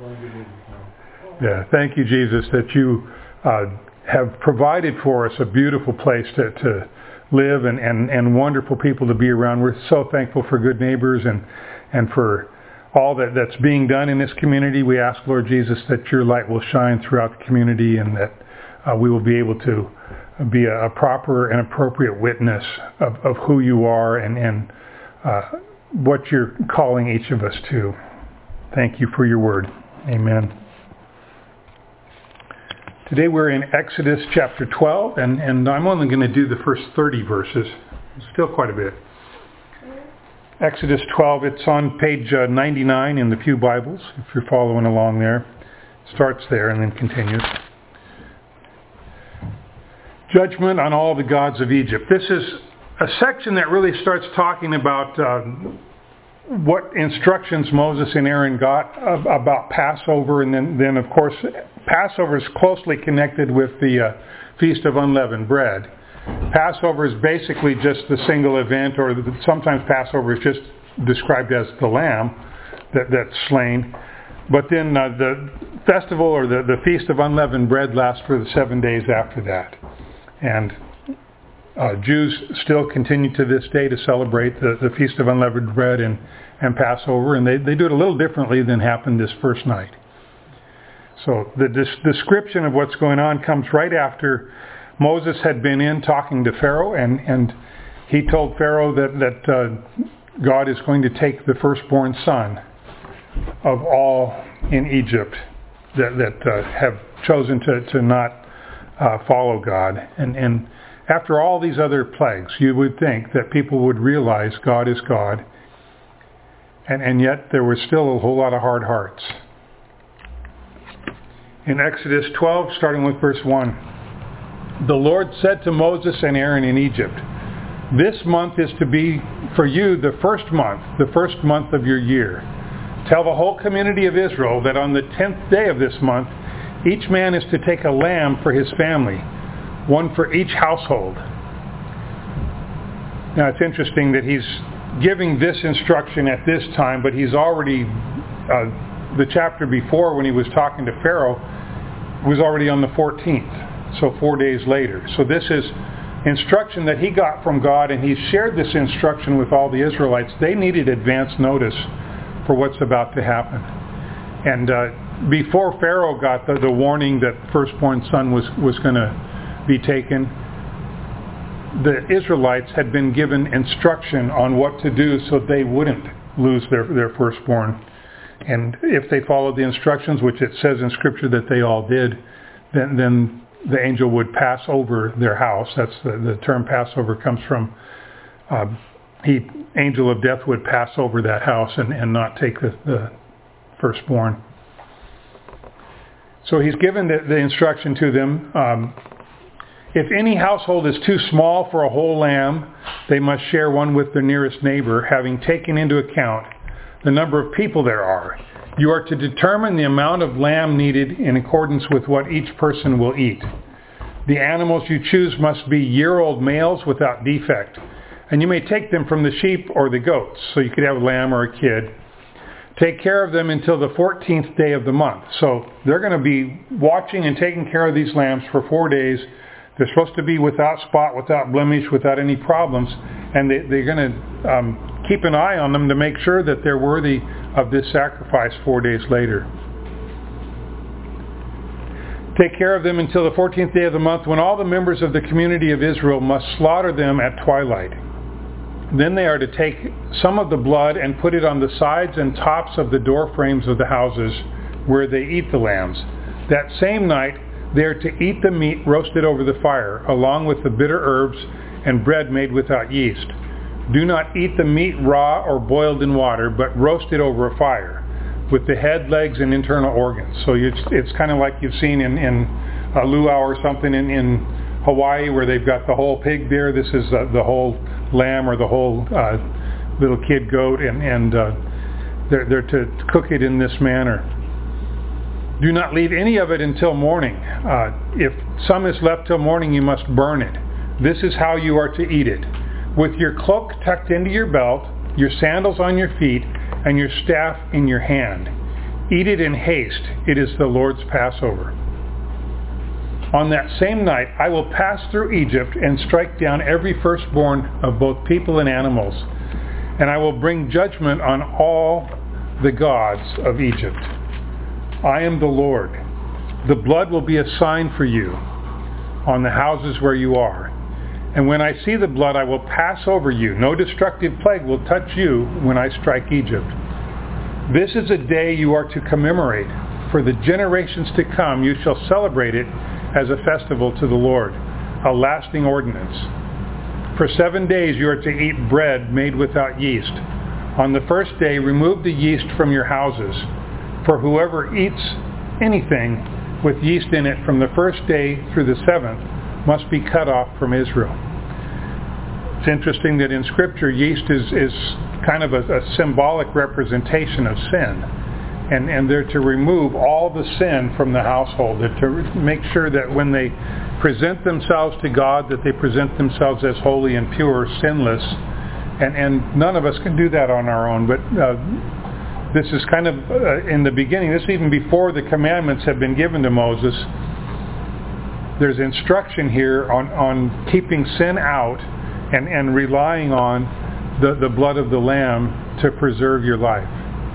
Yeah, thank you, Jesus, that you have provided for us a beautiful place to live and wonderful people to be around. We're so thankful for good neighbors and for all that's being done in this community. We ask, Lord Jesus, that your light will shine throughout the community and that we will be able to be a proper and appropriate witness of who you are and what you're calling each of us to. Thank you for your word. Amen. Today we're in Exodus chapter 12, and I'm only going to do the first 30 verses. Still quite a bit. Exodus 12, it's on page 99 in the Pew Bibles, if you're following along there. Starts there and then continues. Judgment on all the gods of Egypt. This is a section that really starts talking about what instructions Moses and Aaron got about Passover, and then of course Passover is closely connected with the Feast of Unleavened Bread. Passover is basically just the single event, or sometimes Passover is just described as the lamb that's slain. But then the festival or the Feast of Unleavened Bread lasts for the 7 days after that. And Jews still continue to this day to celebrate the Feast of Unleavened Bread and Passover, and they do it a little differently than happened this first night. So the description of what's going on comes right after Moses had been in talking to Pharaoh, and he told Pharaoh that God is going to take the firstborn son of all in Egypt that have chosen to not follow God. And after all these other plagues, you would think that people would realize God is God, and yet there was still a whole lot of hard hearts. In Exodus 12, starting with verse 1, the Lord said to Moses and Aaron in Egypt, "This month is to be for you the first month of your year. Tell the whole community of Israel that on the 10th day of this month, each man is to take a lamb for his family, one for each household." Now it's interesting that he's giving this instruction at this time, but he's already, the chapter before when he was talking to Pharaoh, was already on the 14th, so 4 days later. So this is instruction that he got from God, and he shared this instruction with all the Israelites. They needed advance notice for what's about to happen. And before Pharaoh got the warning that the firstborn son was going to be taken, the Israelites had been given instruction on what to do so they wouldn't lose their firstborn. And if they followed the instructions, which it says in Scripture that they all did, then the angel would pass over their house. That's the term Passover comes from. Angel of death would pass over that house and not take the firstborn. So he's given the instruction to them. If any household is too small for a whole lamb, they must share one with their nearest neighbor, having taken into account the number of people there are. You are to determine the amount of lamb needed in accordance with what each person will eat. The animals you choose must be year-old males without defect, and you may take them from the sheep or the goats, so you could have a lamb or a kid. Take care of them until the 14th day of the month. So they're going to be watching and taking care of these lambs for 4 days. They're supposed to be without spot, without blemish, without any problems, and they're going to keep an eye on them to make sure that they're worthy of this sacrifice 4 days later. Take care of them until the 14th day of the month, when all the members of the community of Israel must slaughter them at twilight. Then they are to take some of the blood and put it on the sides and tops of the door frames of the houses where they eat the lambs. That same night they are to eat the meat roasted over the fire, along with the bitter herbs and bread made without yeast. Do not eat the meat raw or boiled in water, but roast it over a fire, with the head, legs, and internal organs. So it's kind of like you've seen in a luau or something in Hawaii, where they've got the whole pig there. This is the whole lamb or the whole little kid goat, and they're to cook it in this manner. Do not leave any of it until morning. If some is left till morning, you must burn it. This is how you are to eat it: with your cloak tucked into your belt, your sandals on your feet, and your staff in your hand. Eat it in haste. It is the Lord's Passover. On that same night I will pass through Egypt and strike down every firstborn of both people and animals, and I will bring judgment on all the gods of Egypt. I am the Lord. The blood will be a sign for you on the houses where you are. And when I see the blood, I will pass over you. No destructive plague will touch you when I strike Egypt. This is a day you are to commemorate. For the generations to come, you shall celebrate it as a festival to the Lord, a lasting ordinance. For 7 days you are to eat bread made without yeast. On the first day, remove the yeast from your houses. For whoever eats anything with yeast in it from the first day through the 7th must be cut off from Israel. It's interesting that in Scripture, yeast is kind of a symbolic representation of sin. And they're to remove all the sin from the household. They're to make sure that when they present themselves to God, that they present themselves as holy and pure, sinless. And none of us can do that on our own. But this is kind of in the beginning, this is even before the commandments have been given to Moses. There's instruction here on keeping sin out and relying on the blood of the Lamb to preserve your life.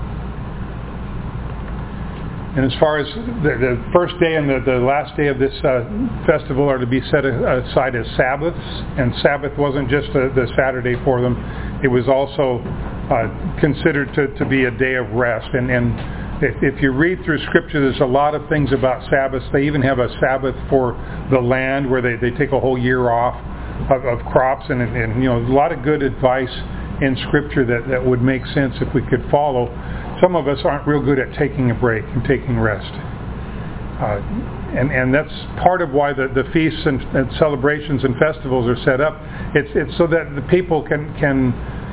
And as far as the first day and the last day of this festival are to be set aside as Sabbaths, and Sabbath wasn't just the Saturday for them, it was also considered to be a day of rest. And if you read through Scripture, there's a lot of things about Sabbaths. They even have a Sabbath for the land where they take a whole year off of crops, and you know, a lot of good advice in Scripture that would make sense if we could follow. Some of us aren't real good at taking a break and taking rest. And that's part of why the feasts and celebrations and festivals are set up. It's so that the people can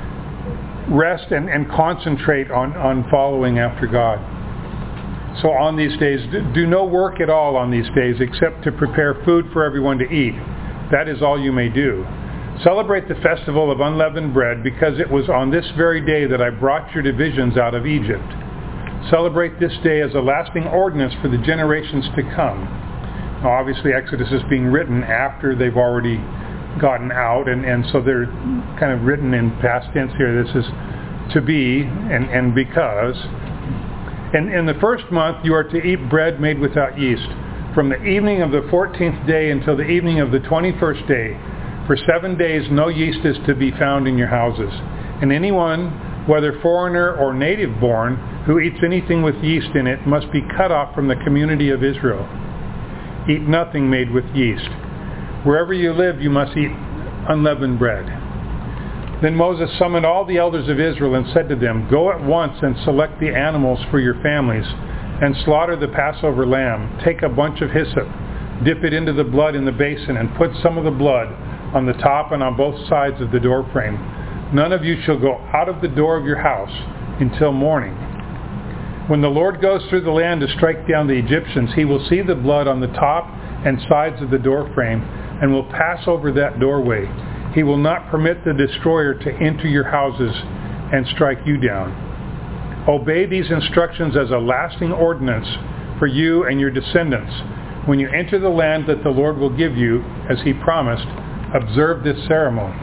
rest and concentrate on following after God. So on these days, do no work at all on these days except to prepare food for everyone to eat. That is all you may do. Celebrate the festival of unleavened bread, because it was on this very day that I brought your divisions out of Egypt. Celebrate this day as a lasting ordinance for the generations to come. Now, obviously, Exodus is being written after they've already gotten out, and so they're kind of written in past tense here. This is to be and because. And in the first month, you are to eat bread made without yeast. From the evening of the 14th day until the evening of the 21st day, for 7 days no yeast is to be found in your houses. And anyone, whether foreigner or native born, who eats anything with yeast in it must be cut off from the community of Israel. Eat nothing made with yeast. Wherever you live, you must eat unleavened bread. Then Moses summoned all the elders of Israel and said to them, Go at once and select the animals for your families, and slaughter the Passover lamb. Take a bunch of hyssop, dip it into the blood in the basin, and put some of the blood on the top and on both sides of the doorframe. None of you shall go out of the door of your house until morning. When the Lord goes through the land to strike down the Egyptians, he will see the blood on the top and sides of the doorframe and will pass over that doorway. He will not permit the destroyer to enter your houses and strike you down. Obey these instructions as a lasting ordinance for you and your descendants. When you enter the land that the Lord will give you, as he promised, observe this ceremony.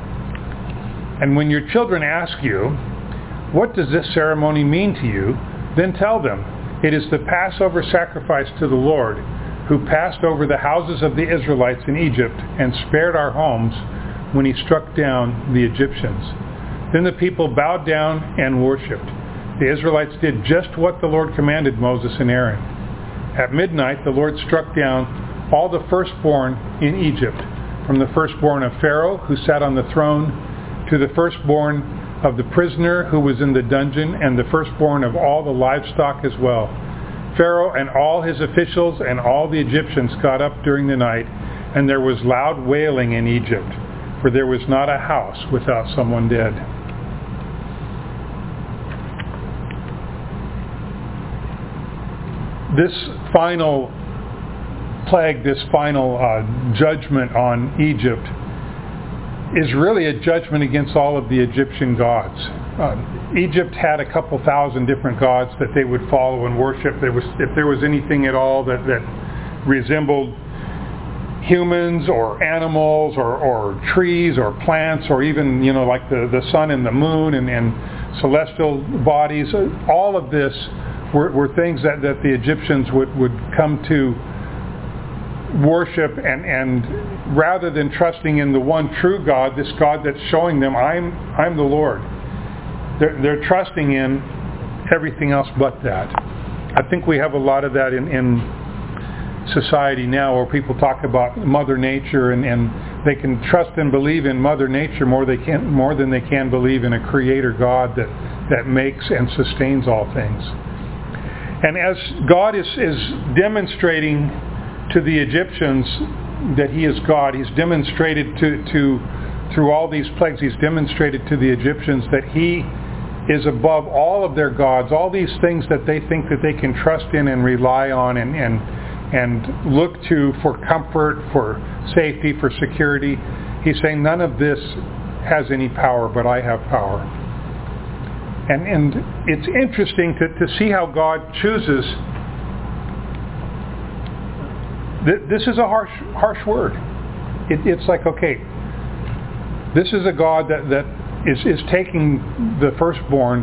And when your children ask you, What does this ceremony mean to you? Then tell them, It is the Passover sacrifice to the Lord, who passed over the houses of the Israelites in Egypt and spared our homes when he struck down the Egyptians. Then the people bowed down and worshipped. The Israelites did just what the Lord commanded Moses and Aaron. At midnight the Lord struck down all the firstborn in Egypt, from the firstborn of Pharaoh, who sat on the throne, to the firstborn of the prisoner who was in the dungeon, and the firstborn of all the livestock as well. Pharaoh and all his officials and all the Egyptians got up during the night, and there was loud wailing in Egypt, for there was not a house without someone dead. This final plague, this final judgment on Egypt, is really a judgment against all of the Egyptian gods. Egypt had a couple thousand different gods that they would follow and worship. If there was anything at all that resembled humans or animals or trees or plants or even, like the sun and the moon and celestial bodies, all of this were things that the Egyptians would come to worship, and rather than trusting in the one true God, this God that's showing them, I'm the Lord, they're trusting in everything else but that. I think we have a lot of that in society now, where people talk about Mother Nature, and they can trust and believe in Mother Nature more than they can believe in a Creator God that makes and sustains all things. And as God is demonstrating to the Egyptians that He is God, He's demonstrated through all these plagues, He's demonstrated to the Egyptians that He is above all of their gods, all these things that they think that they can trust in and rely on and look to for comfort, for safety, for security. He's saying none of this has any power, but I have power. And it's interesting to see how God chooses. This is a harsh word. It's like, okay, this is a God that is taking the firstborn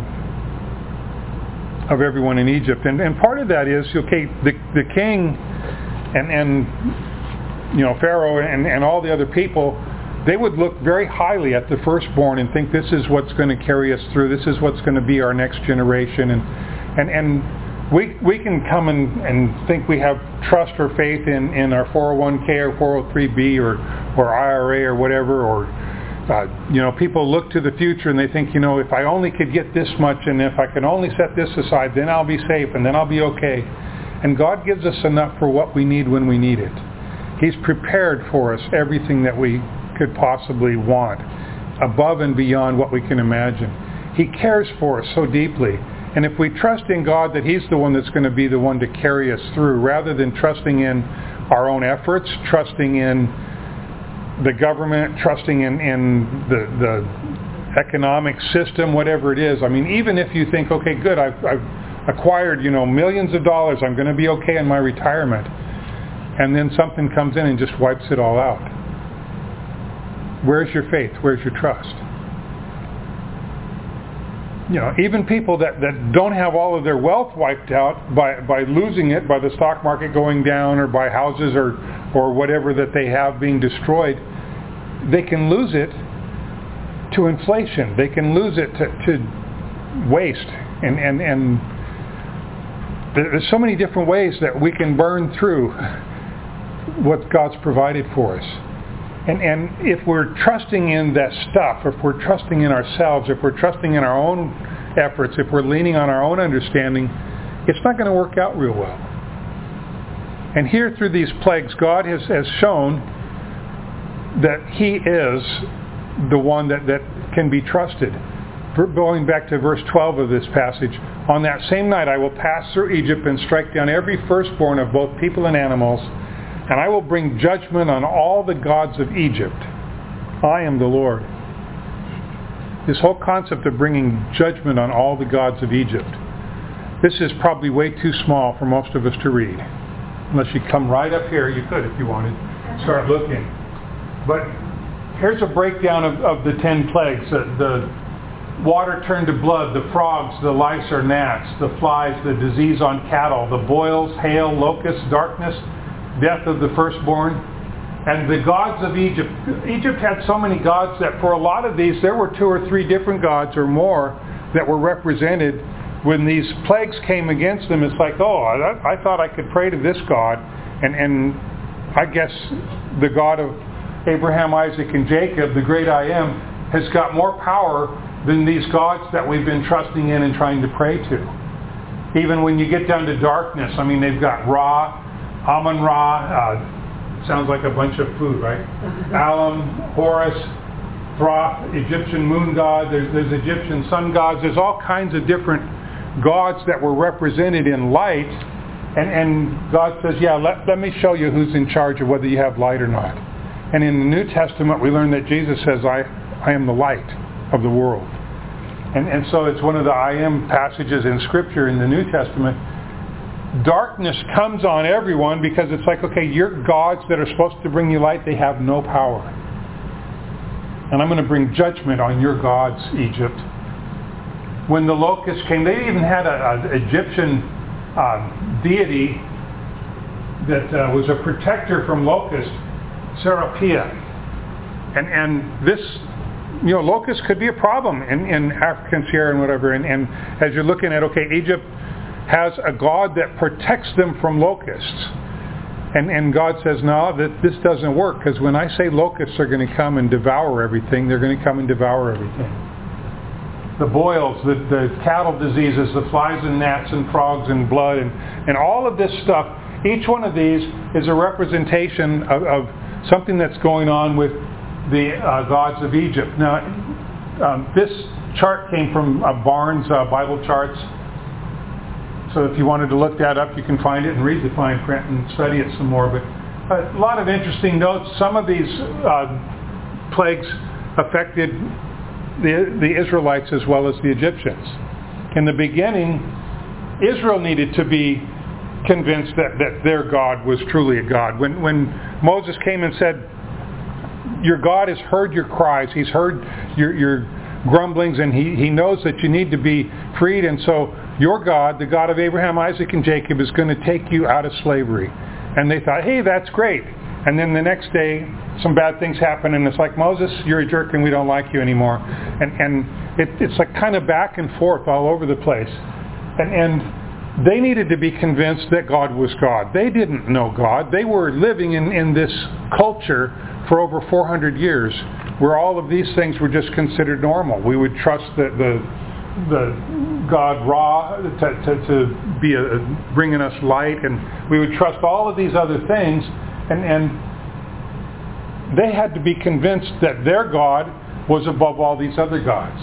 of everyone in Egypt. And part of that is, okay, the king and Pharaoh and all the other people, they would look very highly at the firstborn and think this is what's going to carry us through. This is what's going to be our next generation. And we can come and think we have trust or faith in our 401k or 403b or IRA or whatever, or people look to the future and they think, if I only could get this much, and if I can only set this aside, then I'll be safe and then I'll be okay. And God gives us enough for what we need when we need it. He's prepared for us everything that we could possibly want, above and beyond what we can imagine. He cares for us so deeply. And if we trust in God that He's the one that's going to be the one to carry us through, rather than trusting in our own efforts, trusting in the government, trusting in the economic system, whatever it is. I mean, even if you think, okay, good, I've acquired, millions of dollars, I'm going to be okay in my retirement, and then something comes in and just wipes it all out. Where's your faith? Where's your trust? Even people that don't have all of their wealth wiped out by losing it, by the stock market going down, or by houses or whatever that they have being destroyed, they can lose it to inflation. They can lose it to waste. And there's so many different ways that we can burn through what God's provided for us. And if we're trusting in that stuff, if we're trusting in ourselves, if we're trusting in our own efforts, if we're leaning on our own understanding, it's not going to work out real well. And here through these plagues, God has shown that He is the one that can be trusted. Going back to verse 12 of this passage, on that same night I will pass through Egypt and strike down every firstborn of both people and animals, and I will bring judgment on all the gods of Egypt. I am the Lord. This whole concept of bringing judgment on all the gods of Egypt, this is probably way too small for most of us to read. Unless you come right up here, you could if you wanted, start looking. But here's a breakdown of the 10 plagues. The water turned to blood, the frogs, the lice or gnats, the flies, the disease on cattle, the boils, hail, locusts, darkness, death of the firstborn, and the gods of Egypt. Egypt had so many gods that for a lot of these, there were 2 or 3 different gods or more that were represented. When these plagues came against them, it's like, I thought I could pray to this God, and I guess the God of Abraham, Isaac, and Jacob, the great I Am, has got more power than these gods that we've been trusting in and trying to pray to. Even when you get down to darkness, I mean, they've got Ra, Amun-Ra, sounds like a bunch of food, right? Alam, Horus, Thoth, Egyptian moon god, there's Egyptian sun gods, there's all kinds of different gods that were represented in light, and God says, let me show you who's in charge of whether you have light or not. And in the New Testament we learn that Jesus says, I am the light of the world. And so it's one of the I am passages in Scripture in the New Testament. Darkness comes on everyone because it's like, okay, your gods that are supposed to bring you light, they have no power. And I'm going to bring judgment on your gods, Egypt. When the locusts came, they even had an Egyptian deity that was a protector from locusts, Serapia. And this, locusts could be a problem in African Sierra and whatever. And as you're looking at, okay, Egypt has a god that protects them from locusts. And God says, no, that this doesn't work, because when I say locusts are going to come and devour everything, they're going to come and devour everything. The boils, the cattle diseases, the flies and gnats and frogs and blood and all of this stuff, each one of these is a representation of something that's going on with the gods of Egypt. Now, this chart came from Barnes Bible Charts. So if you wanted to look that up, you can find it and read the fine print and study it some more. But a lot of interesting notes. Some of these plagues affected the Israelites as well as the Egyptians. In the beginning, Israel needed to be convinced that their God was truly a God. When Moses came and said, your God has heard your cries, he's heard your grumblings, and he knows that you need to be freed, and so your God, the God of Abraham, Isaac, and Jacob, is going to take you out of slavery. And they thought, hey, that's great. And then the next day, some bad things happen, and it's like, Moses, you're a jerk and we don't like you anymore. And it's like kind of back and forth all over the place. And they needed to be convinced that God was God. They didn't know God. They were living in this culture for over 400 years where all of these things were just considered normal. We would trust the God Ra to be bringing us light, and we would trust all of these other things, and they had to be convinced that their God was above all these other gods.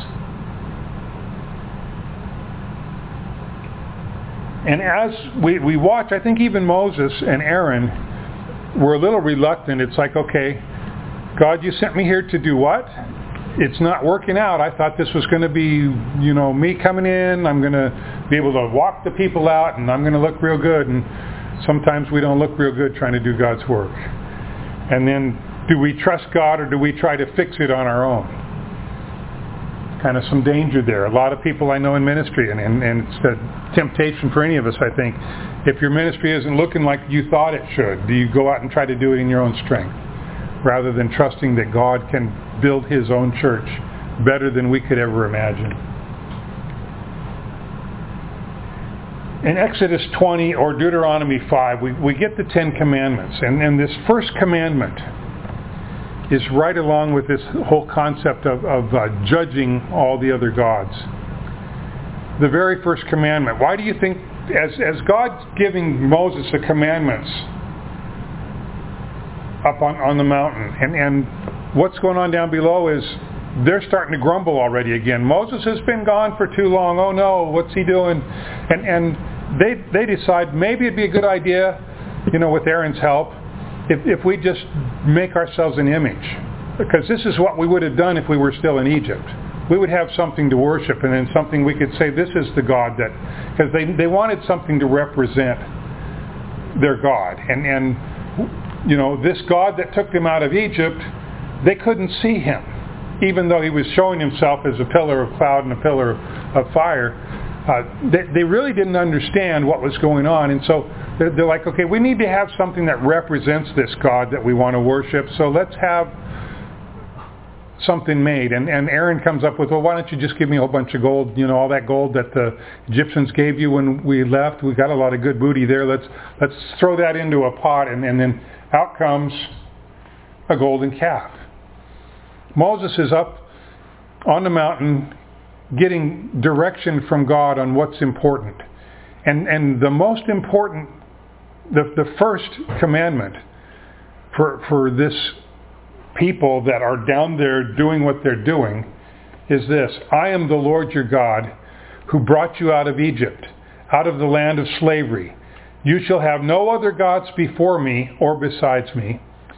And as we watch, I think even Moses and Aaron were a little reluctant. It's like, okay, God, you sent me here to do what? It's not working out. I thought this was going to be, me coming in. I'm going to be able to walk the people out, and I'm going to look real good. And sometimes we don't look real good trying to do God's work. And then, do we trust God, or do we try to fix it on our own? Kind of some danger there. A lot of people I know in ministry, and it's a temptation for any of us, I think. If your ministry isn't looking like you thought it should, do you go out and try to do it in your own strength, rather than trusting that God can build His own church better than we could ever imagine? In Exodus 20 or Deuteronomy 5, we get the Ten Commandments. And this first commandment is right along with this whole concept of judging all the other gods. The very first commandment. Why do you think, as God's giving Moses the commandments up on the mountain, and what's going on down below is they're starting to grumble already again. Moses has been gone for too long. Oh no, what's he doing? And they decide maybe it'd be a good idea, with Aaron's help, if we just make ourselves an image. Because this is what we would have done if we were still in Egypt. We would have something to worship, and then something we could say, this is the God that... Because they wanted something to represent their God. And this God that took them out of Egypt, they couldn't see Him. Even though He was showing Himself as a pillar of cloud and a pillar of fire, they really didn't understand what was going on. And so they're like, okay, we need to have something that represents this God that we want to worship, so let's have something made. And Aaron comes up with, well, why don't you just give me a whole bunch of gold, all that gold that the Egyptians gave you when we left. We got a lot of good booty there. Let's throw that into a pot, and then out comes a golden calf. Moses is up on the mountain getting direction from God on what's important. And the most important, the first commandment for this people that are down there doing what they're doing is this: I am the Lord your God who brought you out of Egypt, out of the land of slavery. You shall have no other gods before me or besides me.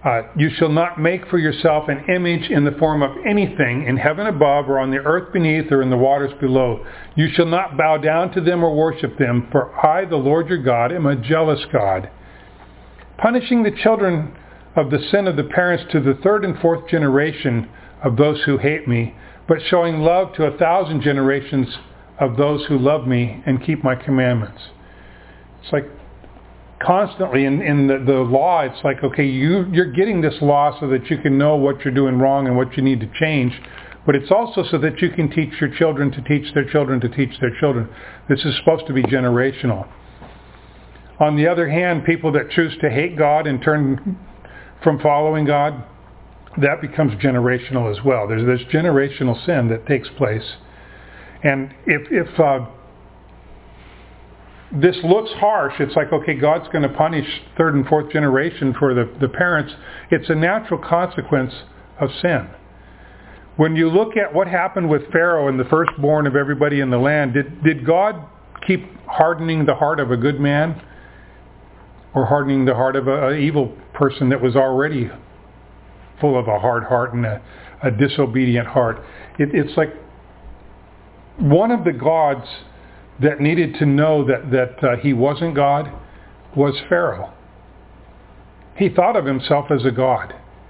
You shall not make for yourself an image in the form of anything in heaven above or on the earth beneath or in the waters below. You shall not bow down to them or worship them, for I, the Lord your God, am a jealous God, punishing the children of the sin of the parents to the third and fourth generation of those who hate me, but showing love to 1,000 generations of those who love me and keep my commandments. It's like constantly in the law, it's like, okay, you're getting this law so that you can know what you're doing wrong and what you need to change, but it's also so that you can teach your children to teach their children to teach their children. This is supposed to be generational. On the other hand, people that choose to hate God and turn from following God, that becomes generational as well. There's this generational sin that takes place. And if this looks harsh, it's like, okay, God's going to punish third and fourth generation for the parents. It's a natural consequence of sin. When you look at what happened with Pharaoh and the firstborn of everybody in the land, did God keep hardening the heart of a good man or hardening the heart of an evil person that was already full of a hard heart and a disobedient heart? It's like one of the gods that needed to know that he wasn't God was Pharaoh. He thought of himself as a god.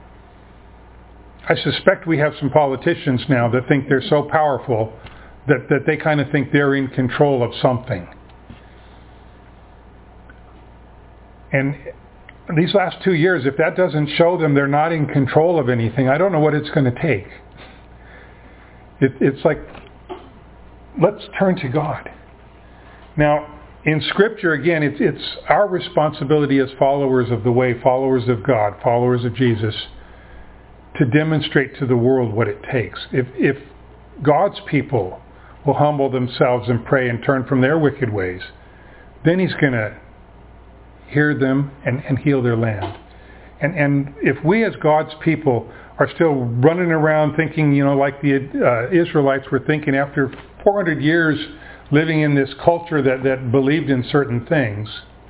I suspect we have some politicians now that think they're so powerful that they kind of think they're in control of something. And these last 2 years, if that doesn't show them they're not in control of anything, I don't know what it's going to take. It's like, let's turn to God. Now, in Scripture, again, it's our responsibility as followers of the way, followers of God, followers of Jesus, to demonstrate to the world what it takes. If God's people will humble themselves and pray and turn from their wicked ways, then He's going to hear them and heal their land. And if we as God's people are still running around thinking, like the Israelites were thinking after 400 years living in this culture that believed in certain things,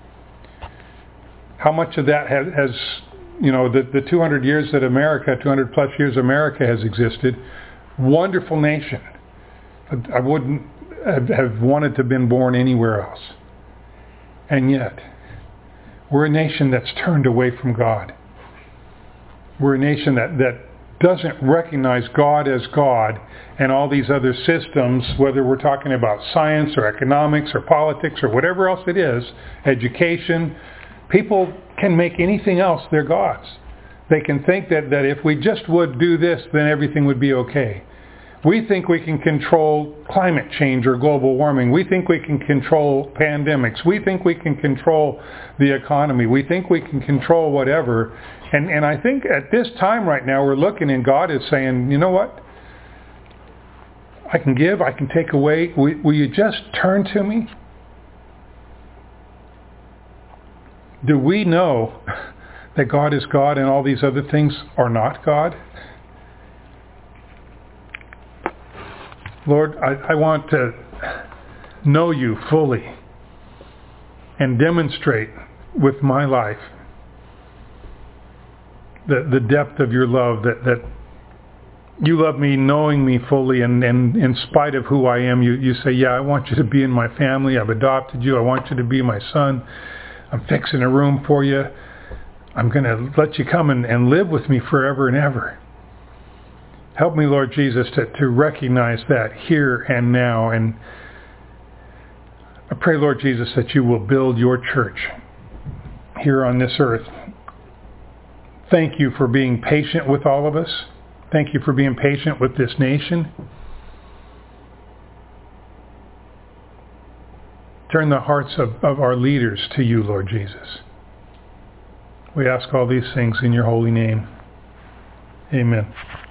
how much of that has the 200 years that 200 plus years America has existed, wonderful nation. I wouldn't have wanted to have been born anywhere else. And yet, we're a nation that's turned away from God. We're a nation that doesn't recognize God as God and all these other systems, whether we're talking about science or economics or politics or whatever else it is, education. People can make anything else their gods. They can think that if we just would do this, then everything would be okay. We think we can control climate change or global warming. We think we can control pandemics. We think we can control the economy. We think we can control whatever. And I think at this time right now we're looking and God is saying, you know what? I can give, I can take away. Will you just turn to me? Do we know that God is God and all these other things are not God? Lord, I want to know you fully and demonstrate with my life the depth of your love, that you love me knowing me fully, and in spite of who I am, you say, yeah, I want you to be in my family. I've adopted you. I want you to be my son. I'm fixing a room for you. I'm going to let you come and live with me forever and ever. Help me, Lord Jesus, to recognize that here and now. And I pray, Lord Jesus, that you will build your church here on this earth. Thank you for being patient with all of us. Thank you for being patient with this nation. Turn the hearts of our leaders to you, Lord Jesus. We ask all these things in your holy name. Amen.